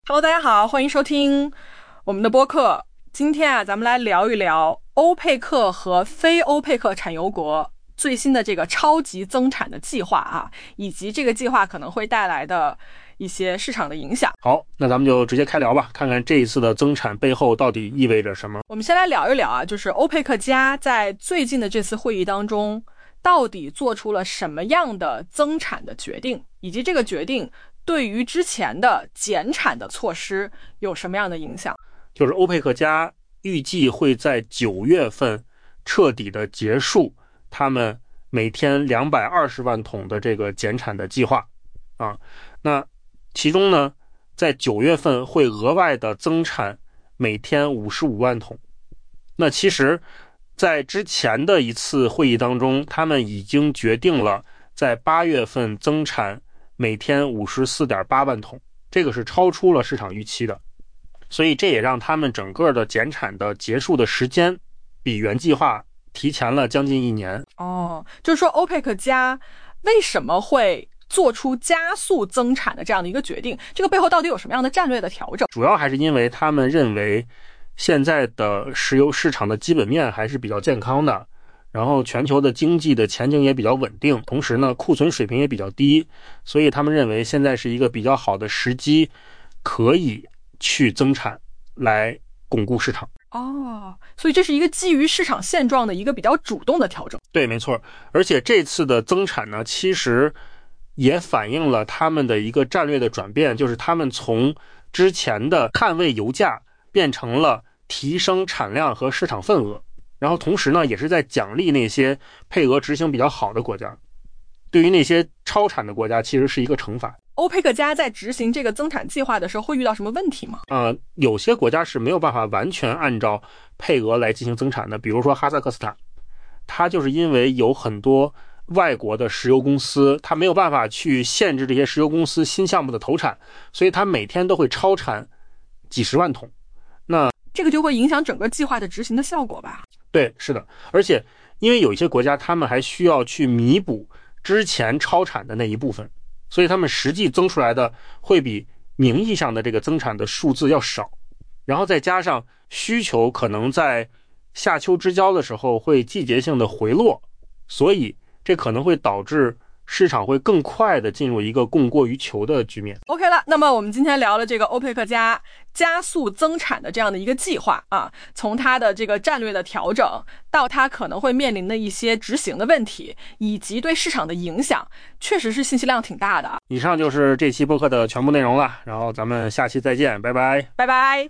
Hello， 大家好，欢迎收听我们的播客。今天啊，咱们来聊一聊欧佩克和非欧佩克产油国最新的这个超级增产的计划啊，以及这个计划可能会带来的一些市场的影响。 好，那咱们就直接开聊吧，看看这一次的增产背后到底意味着什么。 我们先来聊一聊啊，就是欧佩克加在最近的这次会议当中，到底做出了什么样的增产的决定，以及这个决定对于之前的减产的措施有什么样的影响？ 就是欧佩克加预计会在9月份彻底的结束他们每天220万桶的这个减产的计划啊。那其中呢，在9月份会额外的增产每天55万桶。那其实在之前的一次会议当中，他们已经决定了在8月份增产每天54.8万桶，这个是超出了市场预期的，所以这也让他们整个的减产的结束的时间比原计划提前了将近1年。 就是说欧佩克加为什么会做出加速增产的这样的一个决定，这个背后到底有什么样的战略的调整？ 主要还是因为他们认为现在的石油市场的基本面还是比较健康的，然后全球的经济的前景也比较稳定，同时呢库存水平也比较低，所以他们认为现在是一个比较好的时机，可以去增产来巩固市场。 所以这是一个基于市场现状的一个比较主动的调整。 对，没错。而且这次的增产呢，其实也反映了他们的一个战略的转变，就是他们从之前的捍卫油价变成了提升产量和市场份额，然后同时呢也是在奖励那些配额执行比较好的国家，对于那些超产的国家其实是一个惩罚。 欧佩克加在执行这个增产计划的时候会遇到什么问题吗？ 有些国家是没有办法完全按照配额来进行增产的，比如说哈萨克斯坦，它就是因为有很多外国的石油公司，它没有办法去限制这些石油公司新项目的投产，所以它每天都会超产几十万桶。那这个就会影响整个计划的执行的效果吧？ 对，是的。而且因为有一些国家他们还需要去弥补之前超产的那一部分，所以他们实际增出来的会比名义上的这个增产的数字要少，然后再加上需求可能在夏秋之交的时候会季节性的回落，所以这可能会导致市场会更快的进入一个供过于求的局面。 OK 了，那么我们今天聊了这个欧佩克加加速增产的这样的一个计划啊，从它的这个战略的调整到它可能会面临的一些执行的问题，以及对市场的影响，确实是信息量挺大的。 以上就是这期播客的全部内容了，然后咱们下期再见，拜拜。 拜拜。